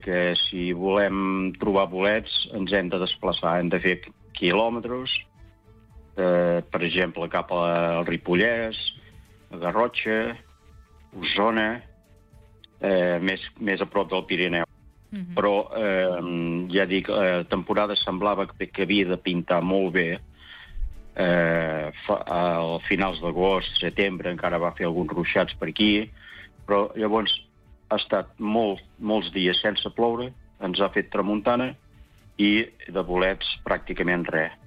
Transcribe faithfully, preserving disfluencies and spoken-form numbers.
que si volem trobar bolets ens hem de desplaçar, hem de fer quilòmetres, eh, per exemple, cap al Ripollès, a Garrotxa, Osona, eh, més, més a prop del Pirineu. Uh-huh. Però, eh, ja dic, la eh, temporada semblava que, que havia de pintar molt bé. Eh, fa, a finals d'agost, setembre, encara va fer alguns ruixats per aquí, però llavors ha estat molt, molts dies sense ploure, ens ha fet tramuntana i de bolets pràcticament res.